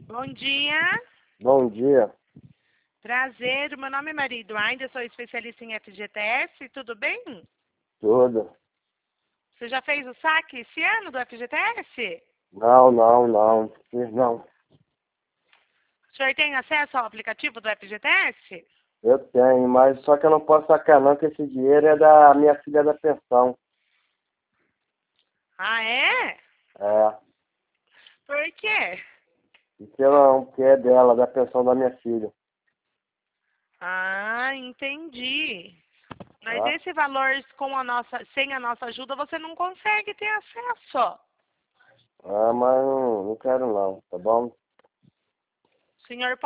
Bom dia. Bom dia. Prazer, meu nome é Maria Eduarda, sou especialista em FGTS, tudo bem? Tudo? Você já fez o saque esse ano do FGTS? Não. Fiz não. O senhor tem acesso ao aplicativo do FGTS? Eu tenho, mas só que eu não posso sacar não, que esse dinheiro é da minha filha da pensão. Ah, é? É, Por quê? que é dela, da pensão da minha filha. Ah, entendi. Mas Tá? esse valor sem a nossa ajuda, você não consegue ter acesso. Ah, mas não quero não, tá bom? O senhor